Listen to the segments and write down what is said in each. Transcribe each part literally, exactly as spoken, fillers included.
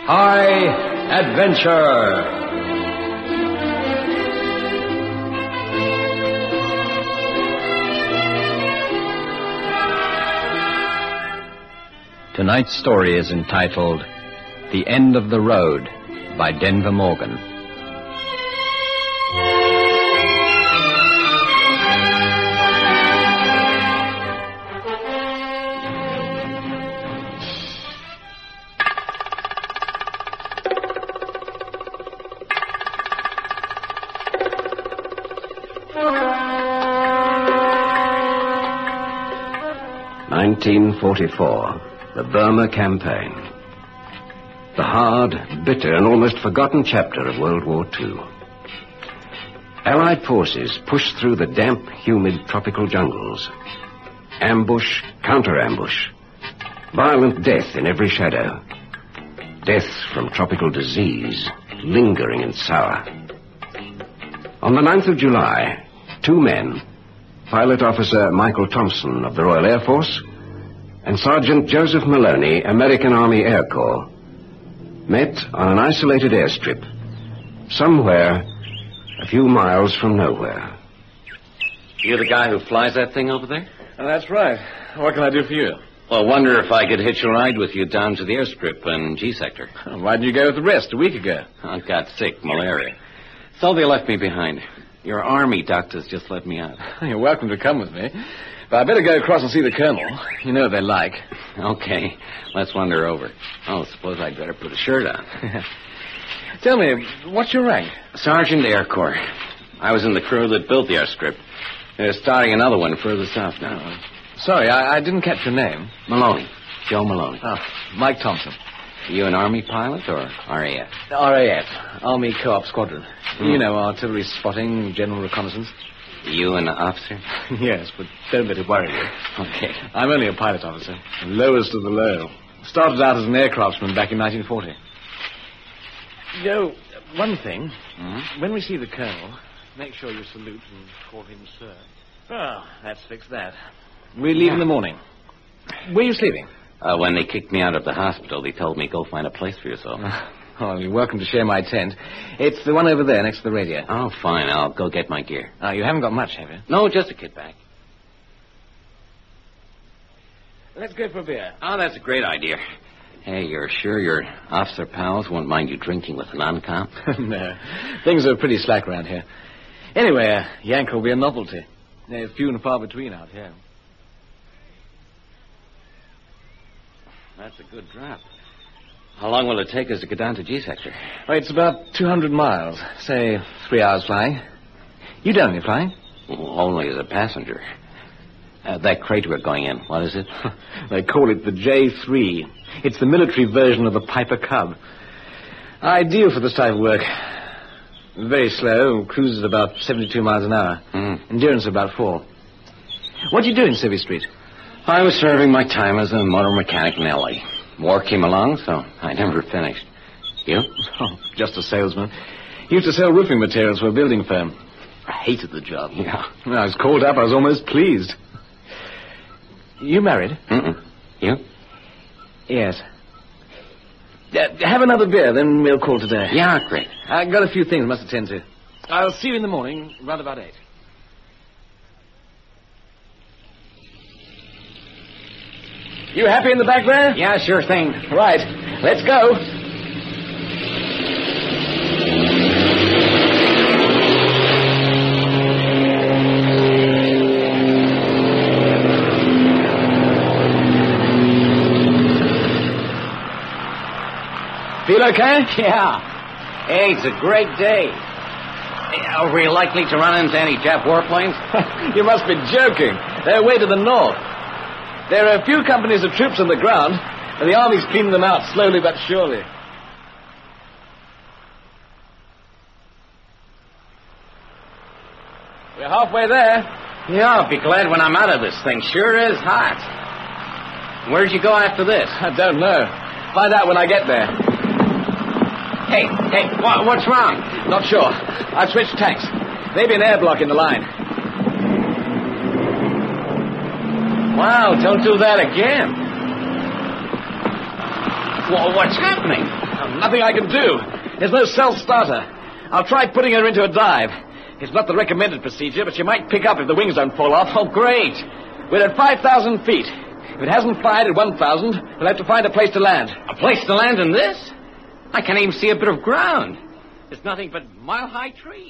High Adventure. Tonight's story is entitled The End of the Road by Denver Morgan. nineteen forty-four. The Burma Campaign. The hard, bitter, and almost forgotten chapter of World War Two. Allied forces pushed through the damp, humid tropical jungles. Ambush, counter-ambush. Violent death in every shadow. Death from tropical disease, lingering and sour. On the ninth of July, two men, Pilot Officer Michael Thompson of the Royal Air Force and Sergeant Joseph Maloney, American Army Air Corps, met on an isolated airstrip, somewhere a few miles from nowhere. You the guy who flies that thing over there? Oh, that's right. What can I do for you? Well, I wonder if I could hitch a ride with you down to the airstrip in G sector. Why didn't you go with the rest a week ago? I got sick, malaria. So they left me behind. Your army doctors just let me out. You're welcome to come with me. But I better go across and see the colonel. You know what they're like. Okay, let's wander over. Oh, suppose I'd better put a shirt on. Tell me, what's your rank? Sergeant Air Corps. I was in the crew that built the airstrip. They're starting another one further south now. Oh. Sorry, I, I didn't catch your name. Maloney. Joe Maloney. Oh, Mike Thompson. You an Army pilot or R A F? R A F, Army Co-op Squadron. Hmm. You know, artillery spotting, general reconnaissance. You an officer? Yes, but don't let it worry you. Okay. I'm only a pilot officer. The lowest of the low. Started out as an aircraftsman back in nineteen forty. Joe, one thing. Hmm? When we see the colonel, make sure you salute and call him sir. Oh, that's fixed that. We leave in the morning. Where are you sleeping? Uh, when they kicked me out of the hospital, they told me, go find a place for yourself. Oh, you're welcome to share my tent. It's the one over there next to the radio. Oh, fine. I'll go get my gear. Oh, you haven't got much, have you? No, just a kit bag. Let's go for a beer. Oh, that's a great idea. Hey, you're sure your officer pals won't mind you drinking with a non-com? No. Things are pretty slack around here. Anyway, uh, Yank will be a novelty. They're few and far between out here. That's a good drop. How long will it take us to get down to G sector? Well, it's about two hundred miles. Say, three hours flying. You don't any flying? Well, only as a passenger. Uh, that crate we're going in, what is it? They call it the J three. It's the military version of the Piper Cub. Ideal for this type of work. Very slow, cruises about seventy-two miles an hour. Mm. Endurance about four. What do you do in Civvy Street? I was serving my time as a motor mechanic in L A War came along, so I never finished. You? Oh, just a salesman. Used to sell roofing materials for a building firm. I hated the job. Yeah. When I was called up, I was almost pleased. You married? Mm-mm. You? Yes. Uh, have another beer, then we'll call today. Yeah, great. I've got a few things I must attend to. I'll see you in the morning, round about eight. You happy in the back there? Yeah, sure thing. Right. Let's go. Feel okay? Yeah. Hey, it's a great day. Are we likely to run into any Jap warplanes? You must be joking. They're way to the north. There are a few companies of troops on the ground, and the Army's cleaning them out slowly but surely. We're halfway there. Yeah, I'll be glad when I'm out of this thing. Sure is hot. Where'd you go after this? I don't know. Find out when I get there. Hey, hey, what, what's wrong? Not sure. I've switched tanks. Maybe an air block in the line. Wow, don't do that again. Well, what's happening? Nothing I can do. There's no self-starter. I'll try putting her into a dive. It's not the recommended procedure, but she might pick up if the wings don't fall off. Oh, great. We're at five thousand feet. If it hasn't fired at one thousand, we'll have to find a place to land. A place to land in this? I can't even see a bit of ground. There's nothing but mile-high trees.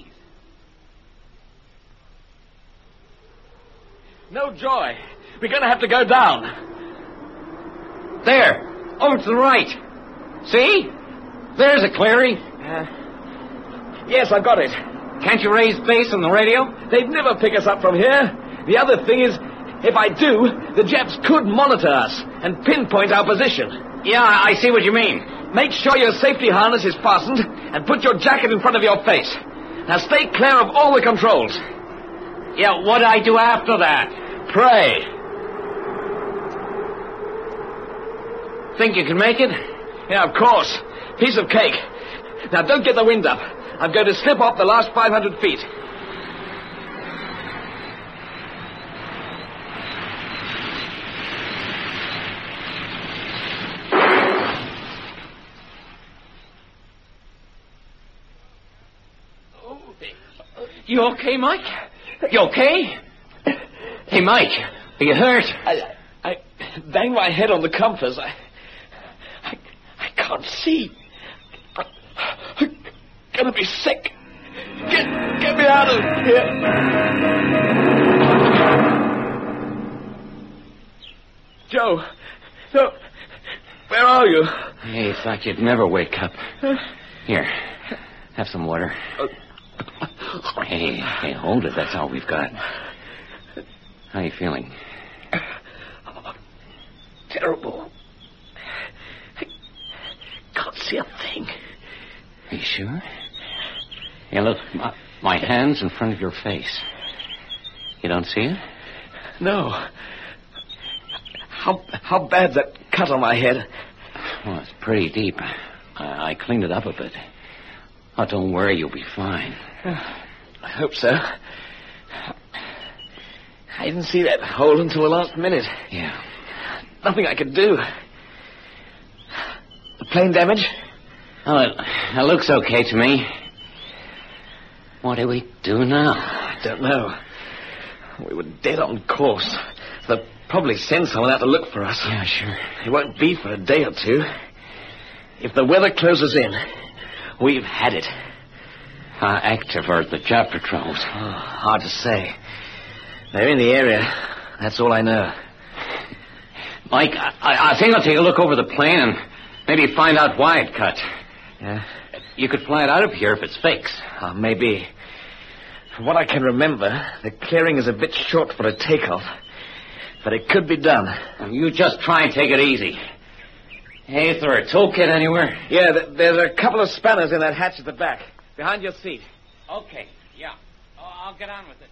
No joy. We're going to have to go down. There. Over to the right. See? There's a clearing. Uh, yes, I've got it. Can't you raise base on the radio? They'd never pick us up from here. The other thing is, if I do, the Japs could monitor us and pinpoint our position. Yeah, I see what you mean. Make sure your safety harness is fastened and put your jacket in front of your face. Now stay clear of all the controls. Yeah, what do I do after that? Pray. Think you can make it? Yeah, of course. Piece of cake. Now don't get the wind up. I'm going to slip off the last five hundred feet. You okay, Mike? You okay? Hey, Mike, are you hurt? I, I banged my head on the compass. I, I, I can't see. I, I'm gonna be sick. Get, get me out of here. Joe, no, where are you? Hey, thought you'd never wake up. Here, have some water. Uh, Hey, hey, hold it. That's all we've got. How are you feeling? Oh, terrible. I can't see a thing. Are you sure? Hey, look, my, my hand's in front of your face. You don't see it? No. How how bad's that cut on my head? Well, it's pretty deep. I, I cleaned it up a bit. Oh, don't worry, you'll be fine. I hope so. I didn't see that hole until the last minute. Yeah. Nothing I could do. The plane damage? Oh, it, it looks okay to me. What do we do now? I don't know. We were dead on course. They'll probably send someone out to look for us. Yeah, sure. It won't be for a day or two. If the weather closes in, we've had it. How active are the Jap patrols? Oh, hard to say. They're in the area. That's all I know. Mike, I, I think I'll take a look over the plane and maybe find out why it cut. Yeah? You could fly it out of here if it's fixed. Oh, maybe. From what I can remember, the clearing is a bit short for a takeoff. But it could be done. And you just try and take it easy. Hey, is there a toolkit anywhere? Yeah, th- there's a couple of spanners in that hatch at the back. Behind your seat. Okay, yeah. Oh, I'll get on with it.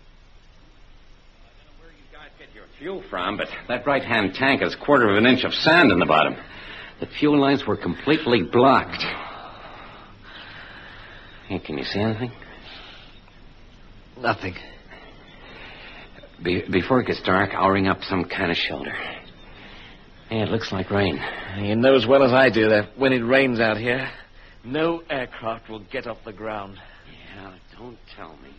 I don't know where you guys get your fuel from, but that right-hand tank has a quarter of an inch of sand in the bottom. The fuel lines were completely blocked. Hey, can you see anything? Nothing. Be- before it gets dark, I'll ring up some kind of shelter. Hey, it looks like rain. You know as well as I do that when it rains out here, no aircraft will get off the ground. Yeah, don't tell me.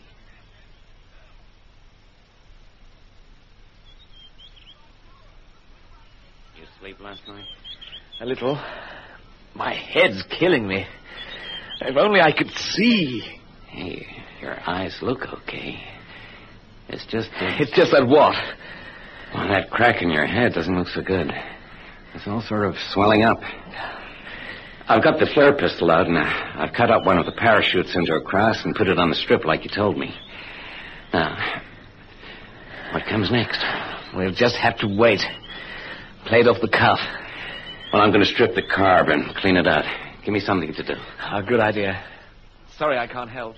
You sleep last night? A little. My head's killing me. If only I could see. Hey, your eyes look okay. It's just that... It's just that what? Well, that crack in your head doesn't look so good. It's all sort of swelling up. I've got the flare pistol out, and I've cut up one of the parachutes into a cross and put it on the strip like you told me. Now, what comes next? We'll just have to wait. Played off the cuff. Well, I'm going to strip the carb and clean it out. Give me something to do. A good idea. Sorry I can't help.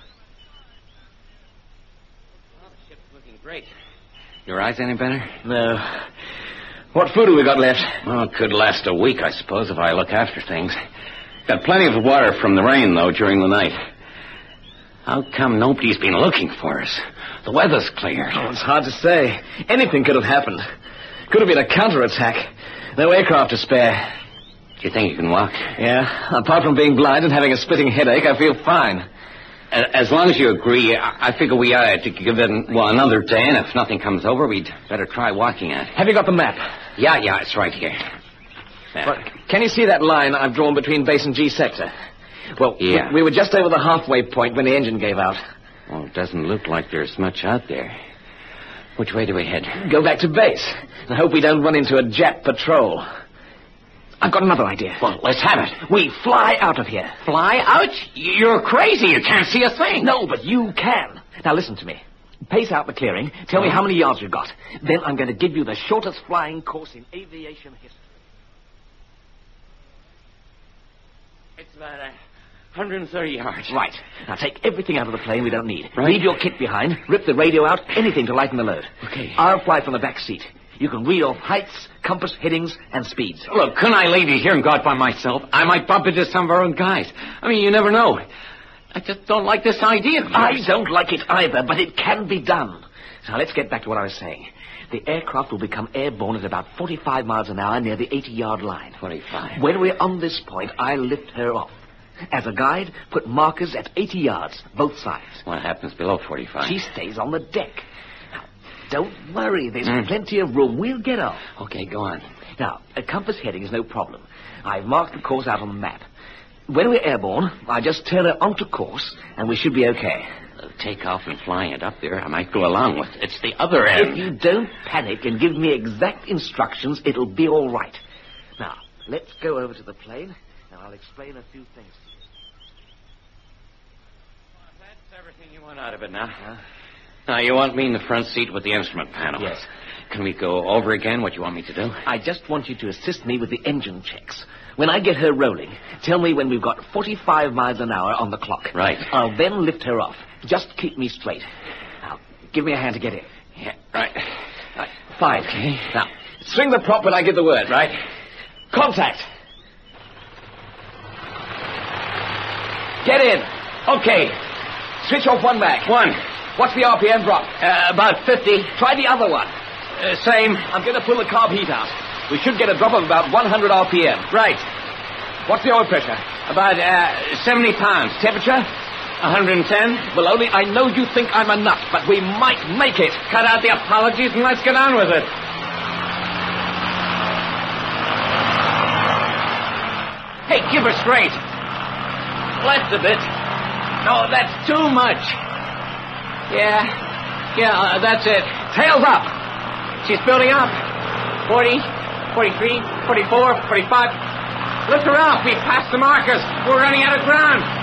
Well, the ship's looking great. Your eyes any better? No. What food have we got left? Well, it could last a week, I suppose, if I look after things. Got plenty of water from the rain, though, during the night. How come nobody's been looking for us? The weather's cleared. Oh, it's hard to say. Anything could have happened. Could have been a counterattack. No aircraft to spare. you think you can walk? Yeah. Apart from being blind and having a splitting headache, I feel fine. As long as you agree, I figure we ought to give it, well, another day, and if nothing comes over, we'd better try walking it. Have you got the map? Yeah, yeah, it's right here. Well, can you see that line I've drawn between base and G sector? Well, yeah. we, we were just over the halfway point when the engine gave out. Well, it doesn't look like there's much out there. Which way do we head? Go back to base. I hope we don't run into a Jap patrol. I've got another idea. Well, let's have it. We fly out of here. Fly out? You're crazy. You can't see a thing. No, but you can. Now, listen to me. Pace out the clearing. Tell me how many yards you've got. Then I'm going to give you the shortest flying course in aviation history. It's about a one hundred thirty yards. Right. Now, take everything out of the plane we don't need. Right. Leave your kit behind. Rip the radio out. Anything to lighten the load. Okay. I'll fly from the back seat. You can read off heights, compass, headings, and speeds. Look, couldn't I leave you here and go out by myself? I might bump into some of our own guys. I mean, you never know. I just don't like this idea of yours. I don't like it either, but it can be done. Now, let's get back to what I was saying. The aircraft will become airborne at about forty-five miles an hour near the eighty-yard line. forty-five. When we're on this point, I lift her off. As a guide, put markers at eighty yards, both sides. What happens below forty-five? She stays on the deck. Now, don't worry. There's Mm. plenty of room. We'll get off. Okay, go on. Now, a compass heading is no problem. I've marked the course out on the map. When we're airborne, I just turn her onto course, and we should be okay. Uh, take off and flying it up there, I might go along with it. It's the other end. If you don't panic and give me exact instructions, it'll be all right. Now, let's go over to the plane, and I'll explain a few things to you. Well, that's everything you want out of it now. Huh? Now, you want me in the front seat with the instrument panel? Yes. Can we go over again what you want me to do? I just want you to assist me with the engine checks. When I get her rolling, tell me when we've got forty-five miles an hour on the clock. Right. I'll then lift her off. Just keep me straight. Now, give me a hand to get in. Yeah, right. Right. Fine. Okay. Now, swing the prop when I give the word. Right. Contact. Get in. Okay. Switch off one mag. One. What's the R P M drop? Uh, about fifty. Try the other one. Uh, same. I'm going to pull the carb heat out. We should get a drop of about one hundred R P M. Right. What's the oil pressure? About uh, seventy pounds. Temperature? one hundred ten. Well, only I know you think I'm a nut, but we might make it. Cut out the apologies and let's get on with it. Hey, give her straight. Left a bit. No, that's too much. Yeah. Yeah, uh, that's it. Tails up. She's building up. forty, forty-three, forty-four, forty-five. Lift her off. We've passed the markers. We're running out of ground.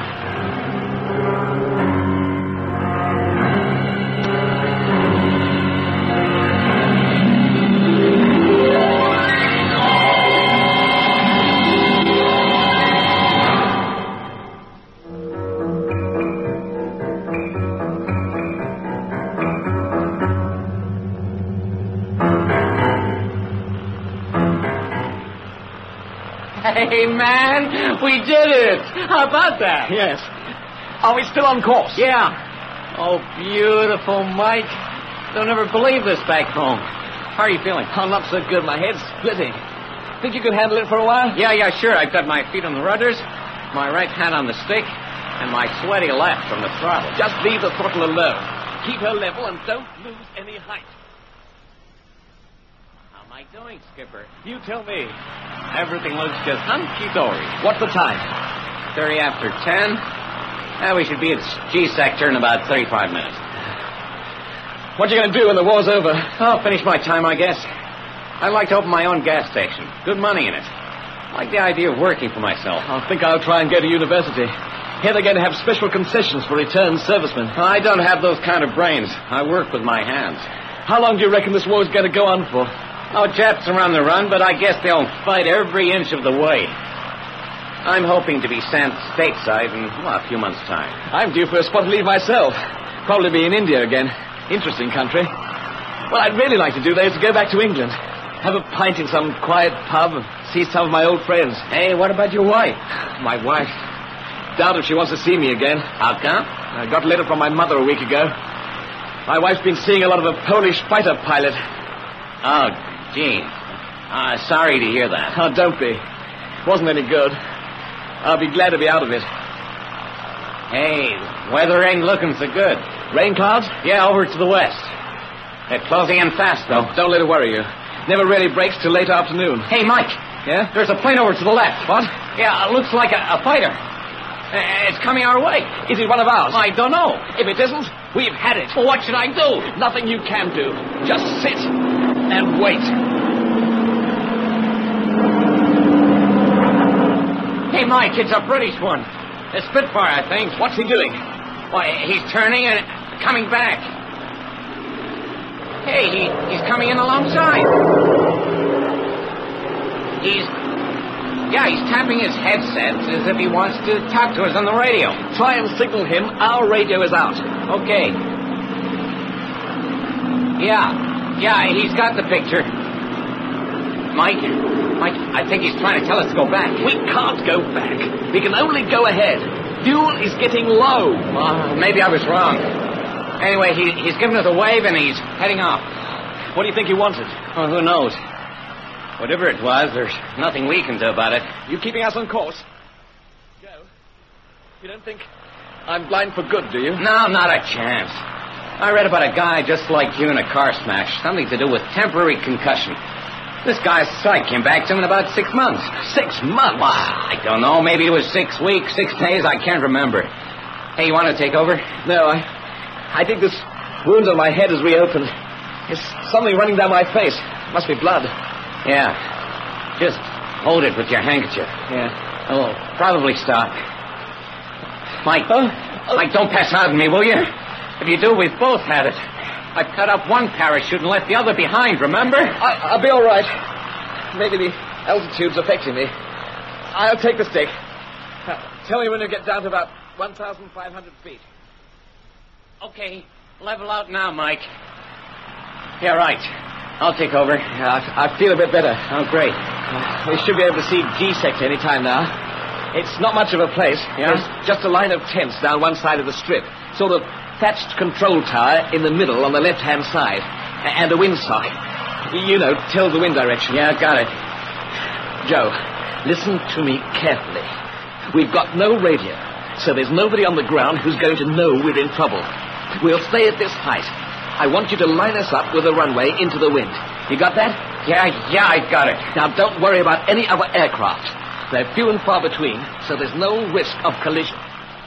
Hey, man, we did it. How about that? Yes. Are we still on course? Yeah. Oh, beautiful, Mike. They'll never believe this back home. How are you feeling? Oh, not so good. My head's splitting. Think you can handle it for a while? Yeah, yeah, sure. I've got my feet on the rudders, my right hand on the stick, and my sweaty left on the throttle. Just leave the throttle alone. Keep her level and don't lose any height. How am I doing, Skipper? You tell me. Everything looks just hunky-dory. What's the time? thirty after ten. Yeah, we should be at G sector in about thirty-five minutes. What you going to do when the war's over? I'll finish my time, I guess. I'd like to open my own gas station. Good money in it. I like the idea of working for myself. I think I'll try and go to university. Here they're going to have special concessions for returned servicemen. I don't have those kind of brains. I work with my hands. How long do you reckon this war's going to go on for? Oh, Japs are on the run, but I guess they'll fight every inch of the way. I'm hoping to be sent stateside in, well, a few months' time. I'm due for a spot of leave myself. Probably be in India again. Interesting country. What I'd really like to do, though, is to go back to England. Have a pint in some quiet pub and see some of my old friends. Hey, what about your wife? My wife? Doubt if she wants to see me again. How come? I got a letter from my mother a week ago. My wife's been seeing a lot of a Polish fighter pilot. Oh, gee. Uh, sorry to hear that. Oh, don't be. Wasn't any good. I'll be glad to be out of it. Hey, weather ain't looking so good. Rain clouds? Yeah, over to the west. They're closing in fast, though. Don't let it worry you. Never really breaks till late afternoon. Hey, Mike. Yeah? There's a plane over to the left. What? Yeah, it looks like a, a fighter. Uh, it's coming our way. Is it one of ours? I don't know. If it isn't, we've had it. Well, what should I do? Nothing you can do. Just sit and wait. Hey, Mike, it's a British one. A Spitfire, I think. What's he doing? Why, he's turning and coming back. Hey, he, he's coming in alongside. He's... Yeah, he's tapping his headset as if he wants to talk to us on the radio. Try and signal him our radio is out. Okay. Yeah. Yeah, he's got the picture. Mike, Mike, I think he's trying to tell us to go back. We can't go back. We can only go ahead. Fuel is getting low. Uh, maybe I was wrong. Anyway, he, he's given us a wave and he's heading off. What do you think he wanted? Well, who knows? Whatever it was, there's nothing we can do about it. You keeping us on course? Joe, you don't think I'm blind for good, do you? No, not a chance. I read about a guy just like you in a car smash. Something to do with temporary concussion. This guy's sight came back to him in about six months. Six months? Well, I don't know. Maybe it was six weeks, six days. I can't remember. Hey, you want to take over? No, I... I think this wound on my head has reopened. There's something running down my face. Must be blood. Yeah. Just hold it with your handkerchief. Yeah. Oh, probably stop. Mike, oh, oh. Mike, don't pass out on me, will you? If you do, we've both had it. I cut up one parachute and left the other behind, remember? I, I'll be all right. Maybe the altitude's affecting me. I'll take the stick. Uh, tell me when you get down to about one thousand five hundred feet. Okay. Level out now, Mike. Yeah, right. I'll take over. Yeah, I, I feel a bit better. Oh, great. Uh, we should be able to see G-sector any time now. It's not much of a place. Yeah? There's just a line of tents down one side of the strip. Sort of thatched control tower in the middle on the left-hand side. And a windsock. You know, tells the wind direction. Yeah, got it. Joe, listen to me carefully. We've got no radio, so there's nobody on the ground who's going to know we're in trouble. We'll stay at this height. I want you to line us up with the runway into the wind. You got that? Yeah, yeah, I got it. Now, don't worry about any other aircraft. They're few and far between, so there's no risk of collision.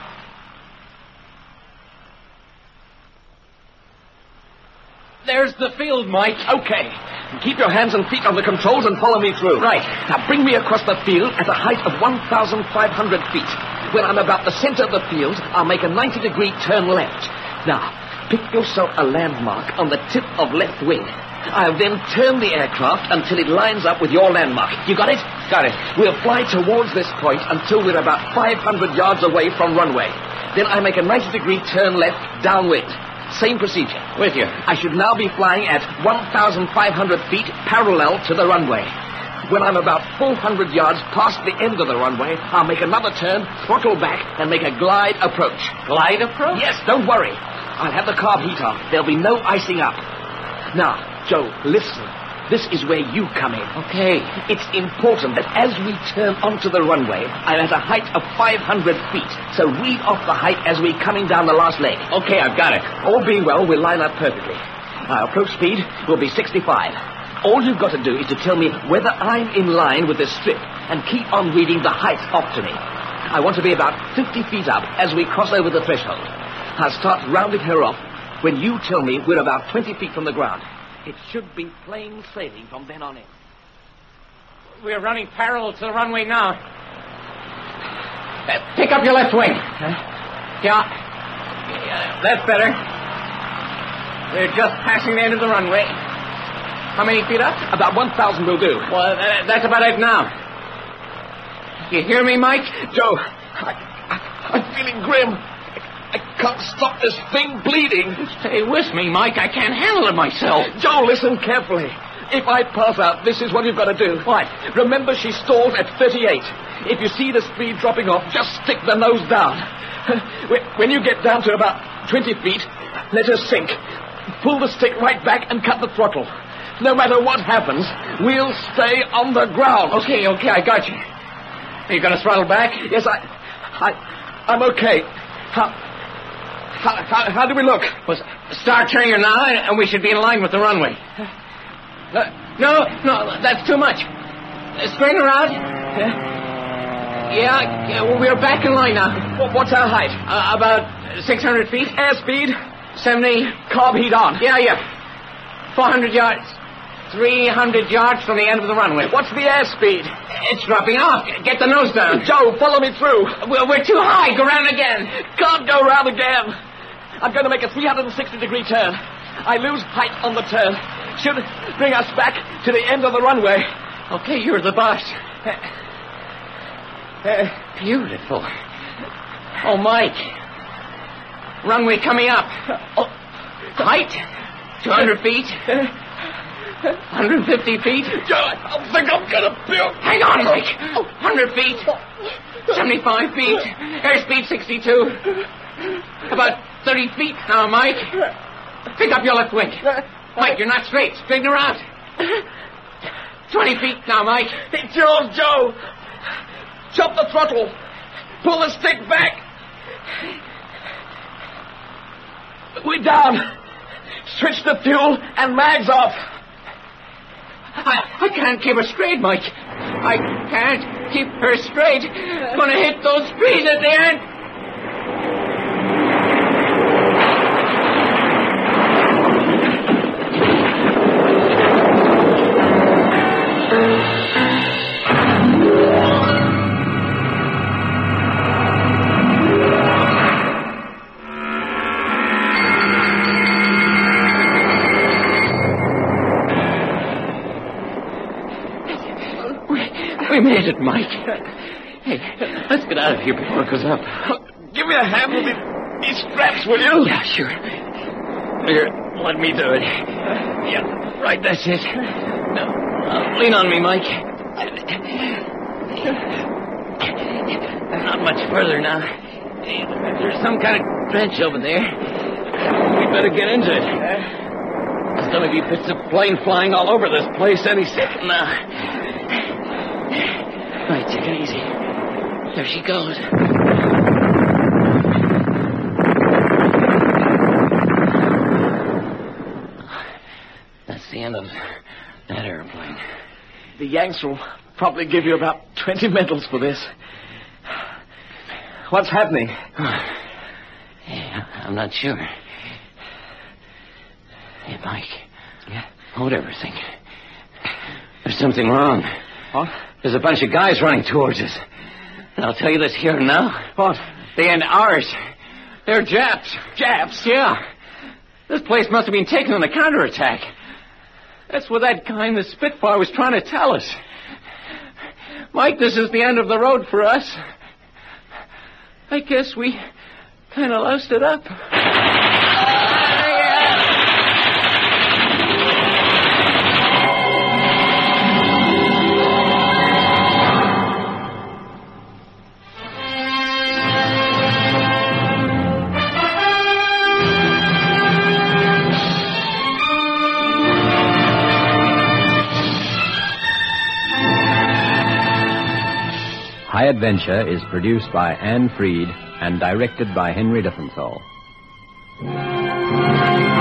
There's the field, Mike. Okay. Keep your hands and feet on the controls and follow me through. Right. Now, bring me across the field at a height of one thousand five hundred feet. When I'm about the center of the field, I'll make a ninety degree turn left. Now, pick yourself a landmark on the tip of left wing. I'll then turn the aircraft until it lines up with your landmark. You got it? Got it. We'll fly towards this point until we're about five hundred yards away from runway. Then I make a ninety degree turn left downwind. Same procedure. With you. I should now be flying at one thousand five hundred feet parallel to the runway. When I'm about four hundred yards past the end of the runway, I'll make another turn, throttle back, and make a glide approach. Glide approach? Yes, don't worry. I'll have the carb heat on. There'll be no icing up. Now, Joe, listen. This is where you come in. Okay. It's important that as we turn onto the runway, I'm at a height of five hundred feet. So read off the height as we're coming down the last leg. Okay, I've got it. All being well, we'll line up perfectly. Our approach speed will be sixty-five. All you've got to do is to tell me whether I'm in line with this strip and keep on reading the height off to me. I want to be about fifty feet up as we cross over the threshold. I'll start rounding her off when you tell me we're about twenty feet from the ground. It should be plain sailing from then on in. We're running parallel to the runway now. Uh, pick up your left wing. Huh? Yeah. yeah. That's better. We're just passing the end of the runway. How many feet up? About one thousand will do. Well, uh, that's about it now. You hear me, Mike? Joe, I, I, I'm feeling grim. I can't stop this thing bleeding. Stay with me, Mike. I can't handle it myself. Joe, listen carefully. If I pass out, this is what you've got to do. What? Remember, she stalled at thirty-eight. If you see the speed dropping off, just stick the nose down. When you get down to about twenty feet, let her sink. Pull the stick right back and cut the throttle. No matter what happens, we'll stay on the ground. Okay, okay, I got you. Are you going to throttle back? Yes, I... I... I'm okay. How... How, how, how do we look? Well, start turning your now, and we should be in line with the runway. Uh, no, no, that's too much. Uh, straighten her out. Yeah? Yeah, yeah, well, we're back in line now. Well, what's our height? Uh, about six hundred feet. Airspeed? seventy. Carb heat on. Yeah, yeah. four hundred yards. three hundred yards from the end of the runway. What's the airspeed? It's dropping off. Get the nose down. Joe, follow me through. We're, we're too high. Go round again. Can't go round again. I'm going to make a three hundred sixty degree turn. I lose height on the turn. Should bring us back to the end of the runway. Okay, you're the boss. Uh, uh, beautiful. Oh, Mike. Runway coming up. Oh, height? two hundred feet. one hundred fifty feet. Joe, I think I'm going to puke. Hang on, Mike. one hundred feet. seventy-five feet. Airspeed sixty-two. About thirty feet now, Mike. Pick up your left wing. Mike, you're not straight. Straighten her out. twenty feet now, Mike. Hey, Joe, Joe. Chop the throttle. Pull the stick back. We're down. Switch the fuel and mags off. I, I can't keep her straight, Mike. I can't keep her straight. Gonna hit those trees at the end. We made it, Mike. Hey, let's get out of here before it goes up. Give me a hand with these, these straps, will you? Yeah, sure. Here, let me do it. Yeah, right, that's it. Now, uh, lean on me, Mike. Not much further now. There's some kind of trench over there. We better get into it. There's gonna be bits of plane flying all over this place any second now. Right, take it easy. There she goes. That's the end of that airplane. The Yanks will probably give you about twenty medals for this. What's happening? Yeah, I'm not sure. Hey, Mike. Yeah? Hold everything. There's something wrong. What? There's a bunch of guys running towards us. And I'll tell you this here and now. What? They ain't ours. They're Japs. Japs? Yeah. This place must have been taken on a counterattack. That's what that guy in the Spitfire was trying to tell us. Mike, this is the end of the road for us. I guess we kind of loused it up. High Adventure is produced by Anne Freed and directed by Henry Diffensall.